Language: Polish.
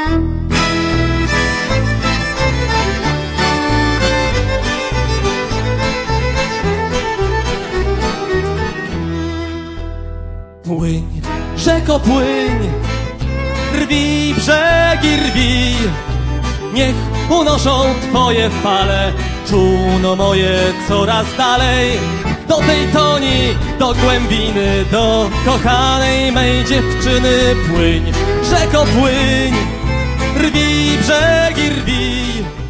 Płyń, rzeko, płyń, rwij brzegi, rwij. Niech unoszą twoje fale czółno moje coraz dalej. Do tej toni, do głębiny, do kochanej mej dziewczyny. Płyń, rzeko, płyń, rwij brzegi, rwij.